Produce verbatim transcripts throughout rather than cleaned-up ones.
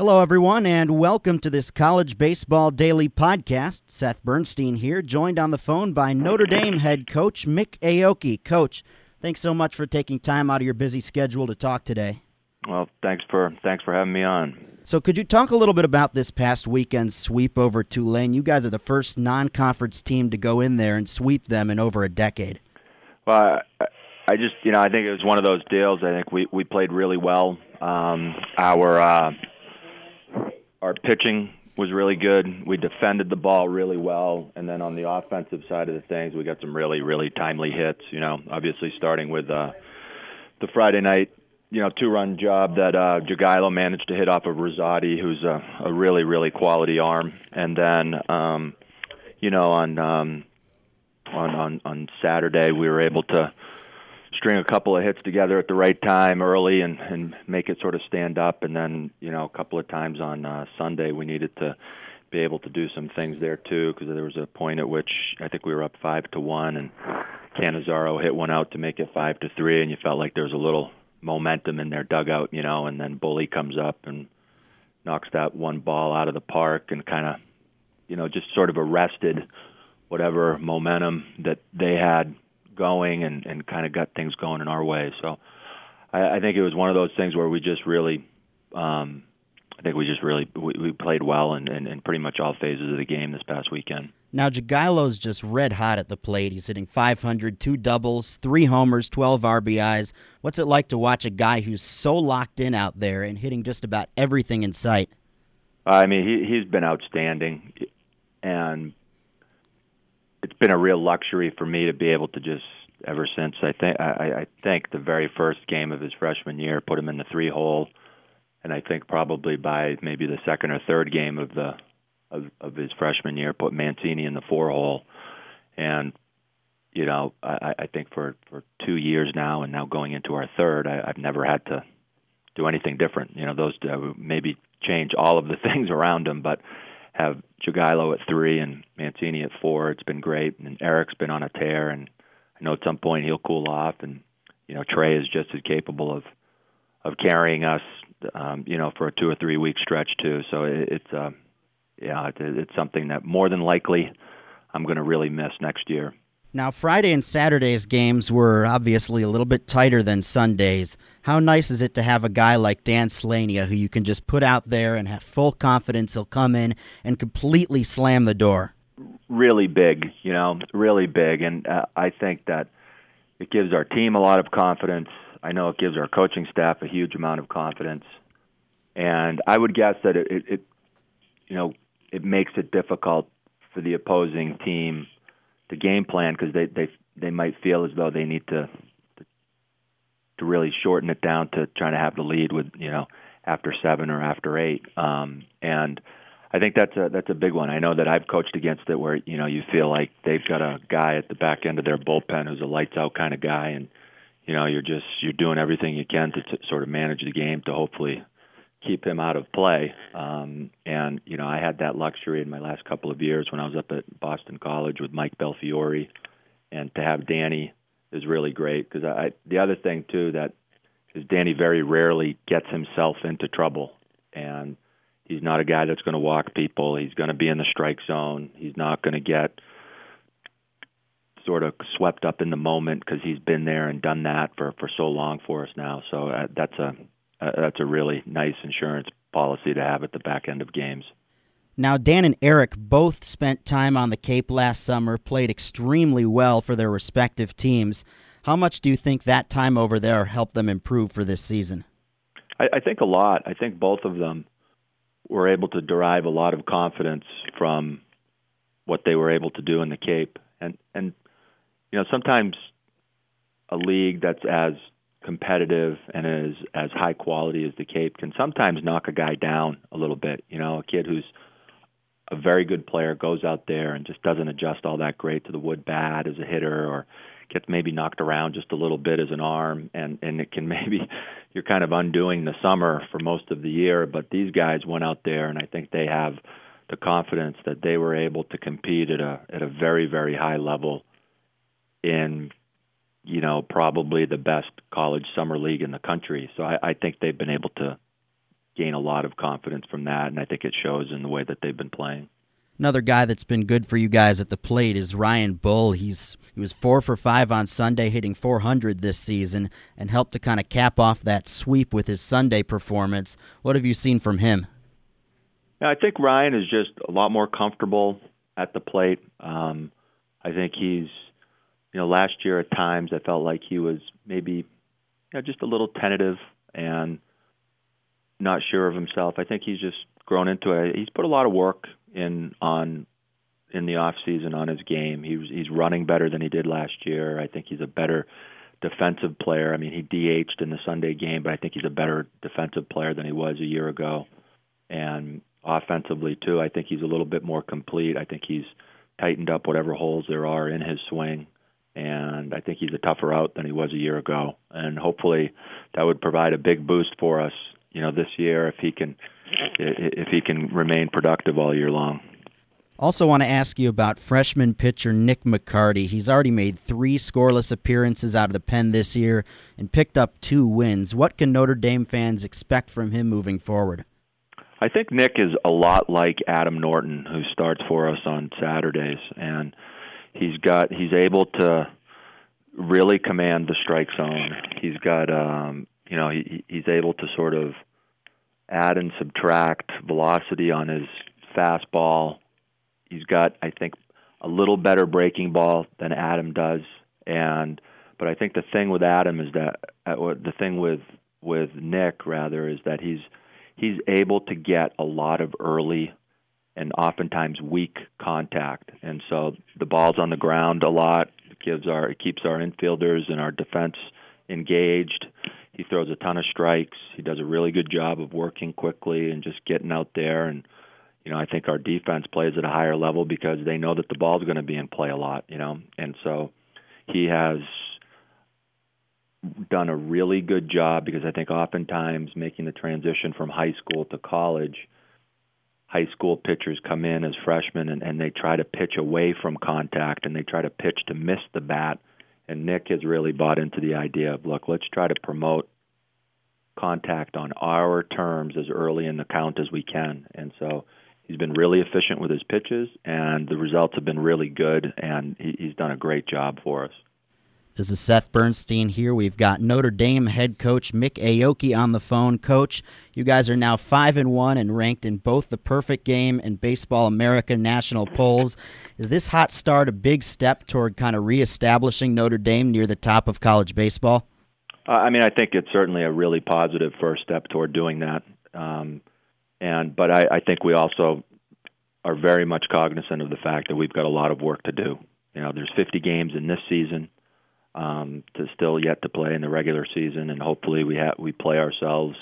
Hello, everyone, and welcome to this College Baseball Daily Podcast. Seth Bernstein here, joined on the phone by Notre Dame head coach Mick Aoki. Coach, thanks so much for taking time out of your busy schedule to talk today. Well, thanks for thanks for having me on. So could you talk a little bit about this past weekend's sweep over Tulane? You guys are the first non-conference team to go in there and sweep them in over a decade. Well, I, I just, you know, I think it was one of those deals. I think we, we played really well. Um, our uh, our pitching was really good. We defended the ball really well. And then on the offensive side of the things, we got some really, really timely hits, you know, obviously starting with uh, the Friday night you know, two-run job that uh, Jagielo managed to hit off of Rosati, who's a, a really, really quality arm. And then, um, you know, on, um, on on on Saturday, we were able to string a couple of hits together at the right time early and, and make it sort of stand up. And then, you know, a couple of times on uh, Sunday, we needed to be able to do some things there, too, because there was a point at which I think we were up five to one, and Cannizzaro hit one out to make it five to three, and you felt like there was a little momentum in their dugout, you know, and then Bully comes up and knocks that one ball out of the park and kind of, you know, just sort of arrested whatever momentum that they had going and, and kind of got things going in our way. So I, I think it was one of those things where we just really, um, I think we just really, we, we played well in, in, in pretty much all phases of the game this past weekend. Now, Jagielo's just red hot at the plate. He's hitting five hundred, two doubles, three homers, twelve R B Is. What's it like to watch a guy who's so locked in out there and hitting just about everything in sight? I mean, he, he's been outstanding, and it's been a real luxury for me to be able to just, ever since I think I, I think the very first game of his freshman year, put him in the three hole, and I think probably by maybe the second or third game of the Of, of his freshman year, put Mancini in the four hole, and you know, I, I think for, for two years now, and now going into our third, I, I've never had to do anything different. You know, those uh, maybe change all of the things around him, but have Jagielo at three and Mancini at four. It's been great, and Eric's been on a tear, and I know at some point he'll cool off, and you know, Trey is just as capable of of carrying us, um, you know, for a two or three week stretch too. So it, it's. Uh, Yeah, it's something that more than likely I'm going to really miss next year. Now, Friday and Saturday's games were obviously a little bit tighter than Sunday's. How nice is it to have a guy like Dan Slania who you can just put out there and have full confidence he'll come in and completely slam the door? Really big, you know, really big. And uh, I think that it gives our team a lot of confidence. I know it gives our coaching staff a huge amount of confidence. And I would guess that it, it, it you know, it makes it difficult for the opposing team to game plan because they, they they might feel as though they need to, to to really shorten it down to trying to have the lead with, you know, after seven or after eight. Um, and I think that's a that's a big one. I know that I've coached against it where, you know, you feel like they've got a guy at the back end of their bullpen who's a lights out kind of guy, and you know, you're just you're doing everything you can to, to sort of manage the game to hopefully keep him out of play. Um, and, you know, I had that luxury in my last couple of years when I was up at Boston College with Mike Belfiore. And to have Danny is really great because I, the other thing, too, that is Danny very rarely gets himself into trouble. And he's not a guy that's going to walk people. He's going to be in the strike zone. He's not going to get sort of swept up in the moment because he's been there and done that for, for so long for us now. So uh, that's a Uh, that's a really nice insurance policy to have at the back end of games. Now, Dan and Eric both spent time on the Cape last summer, played extremely well for their respective teams. How much do you think that time over there helped them improve for this season? I, I think a lot. I think both of them were able to derive a lot of confidence from what they were able to do in the Cape. And, and you know, sometimes a league that's as competitive and as as high quality as the Cape can sometimes knock a guy down a little bit. You know, a kid who's a very good player goes out there and just doesn't adjust all that great to the wood bat as a hitter, or gets maybe knocked around just a little bit as an arm, and and it can maybe you're kind of undoing the summer for most of the year. But these guys went out there, and I think they have the confidence that they were able to compete at a at a very, very high level in, you know, probably the best college summer league in the country. So I, I think they've been able to gain a lot of confidence from that, and I think it shows in the way that they've been playing. Another guy that's been good for you guys at the plate is Ryan Bull. He's he was four for five on Sunday, hitting four hundred this season, and helped to kind of cap off that sweep with his Sunday performance. What have you seen from him? I think Ryan is just a lot more comfortable at the plate. Um, I think he's, you know, last year at times I felt like he was maybe, you know, just a little tentative and not sure of himself. I think he's just grown into it. He's put a lot of work in on in the off season on his game. He was, he's running better than he did last year. I think he's a better defensive player. I mean, he D H'd in the Sunday game, but I think he's a better defensive player than he was a year ago. And offensively too, I think he's a little bit more complete. I think he's tightened up whatever holes there are in his swing, and I think he's a tougher out than he was a year ago. And hopefully that would provide a big boost for us, you know, this year if he can if he can remain productive all year long. Also want to ask you about freshman pitcher Nick McCarty. He's already made three scoreless appearances out of the pen this year and picked up two wins. What can Notre Dame fans expect from him moving forward? I think Nick is a lot like Adam Norton, who starts for us on Saturdays, and he's got he's able to really command the strike zone. He's got um, you know he, he's able to sort of add and subtract velocity on his fastball. He's got, I think, a little better breaking ball than Adam does, and but I think the thing with Adam is that uh, the thing with with Nick rather is that he's he's able to get a lot of early and oftentimes weak contact, and so the ball's on the ground a lot. It gives our it keeps our infielders and our defense engaged. He throws a ton of strikes. He does a really good job of working quickly and just getting out there. And, you know, I think our defense plays at a higher level because they know that the ball's going to be in play a lot, you know. And so he has done a really good job because I think oftentimes making the transition from high school to college, high school pitchers come in as freshmen and, and they try to pitch away from contact and they try to pitch to miss the bat. And Nick has really bought into the idea of, look, let's try to promote contact on our terms as early in the count as we can. And so he's been really efficient with his pitches, and the results have been really good, and he, he's done a great job for us. This is Seth Bernstein here. We've got Notre Dame head coach Mick Aoki on the phone. Coach, you guys are now five and one and ranked in both the Perfect Game and Baseball America national polls. Is this hot start a big step toward kind of reestablishing Notre Dame near the top of college baseball? Uh, I mean, I think it's certainly a really positive first step toward doing that. Um, and but I, I think we also are very much cognizant of the fact that we've got a lot of work to do. You know, there's fifty games in this season. Um, to still yet to play in the regular season, and hopefully we ha- we play ourselves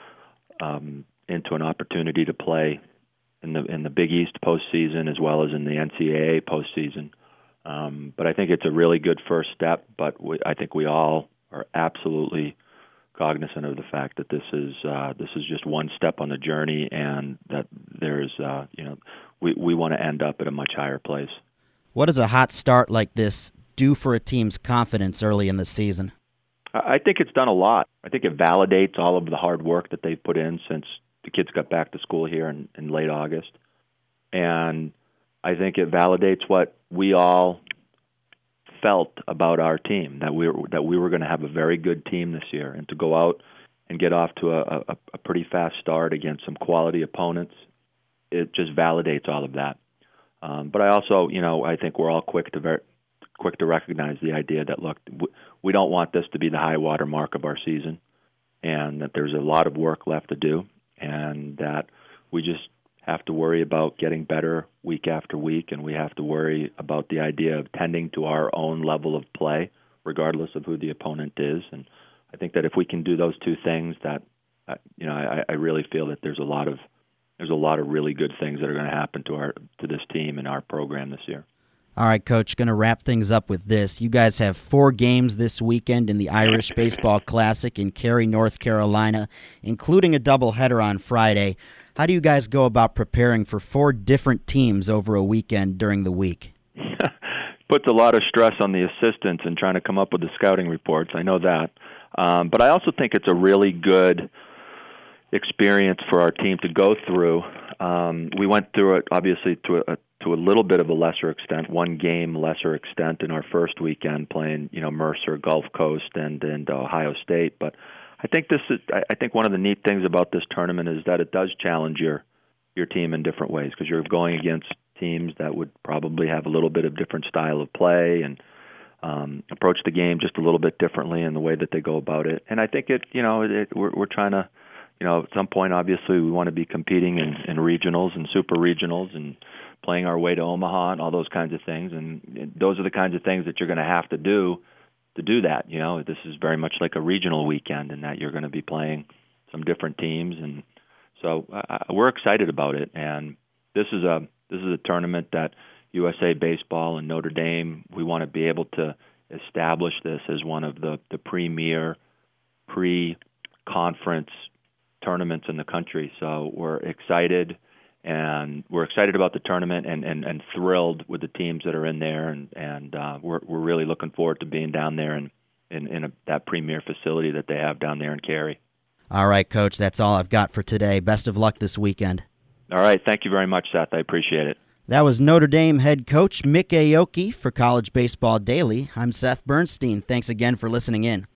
um, into an opportunity to play in the in the Big East postseason as well as in the N C double A postseason. Um, but I think it's a really good first step. But we, I think we all are absolutely cognizant of the fact that this is uh, this is just one step on the journey, and that there's uh, you know we we want to end up at a much higher place. What does a hot start like this do for a team's confidence early in the season? I think it's done a lot. I think it validates all of the hard work that they've put in since the kids got back to school here in, in late August. And I think it validates what we all felt about our team, that we were, that we were going to have a very good team this year, and to go out and get off to a, a, a pretty fast start against some quality opponents, it just validates all of that. Um, but I also, you know, I think we're all quick to ver- quick to recognize the idea that, look, we don't want this to be the high water mark of our season, and that there's a lot of work left to do, and that we just have to worry about getting better week after week, and we have to worry about the idea of tending to our own level of play, regardless of who the opponent is. And I think that if we can do those two things, that uh, you know, I, I really feel that there's a lot of there's a lot of really good things that are going to happen to our to this team and our program this year. All right, Coach, going to wrap things up with this. You guys have four games this weekend in the Irish Baseball Classic in Cary, North Carolina, including a doubleheader on Friday. How do you guys go about preparing for four different teams over a weekend during the week? Puts a lot of stress on the assistants in trying to come up with the scouting reports. I know that. Um, but I also think it's a really good experience for our team to go through. Um, we went through it, obviously, to a, to a little bit of a lesser extent, one game lesser extent in our first weekend playing, you know, Mercer, Gulf Coast, and, and Ohio State. But I think this is, I think one of the neat things about this tournament is that it does challenge your your team in different ways, because you're going against teams that would probably have a little bit of different style of play and um, approach the game just a little bit differently in the way that they go about it. And I think it, you know, it, we're, we're trying to, you know, at some point, obviously, we want to be competing in, in regionals and super regionals and playing our way to Omaha and all those kinds of things. And those are the kinds of things that you're going to have to do to do that. You know, this is very much like a regional weekend in that you're going to be playing some different teams. And so uh, we're excited about it. And this is a this is a tournament that U S A Baseball and Notre Dame, we want to be able to establish this as one of the, the premier pre-conference tournaments in the country. So we're excited, and we're excited about the tournament and, and, and thrilled with the teams that are in there, and, and uh, we're we're really looking forward to being down there and in, in a, that premier facility that they have down there in Cary. All right, Coach, that's all I've got for today. Best of luck this weekend. All right, thank you very much, Seth. I appreciate it. That was Notre Dame head coach Mick Aoki for College Baseball Daily. I'm Seth Bernstein. Thanks again for listening in.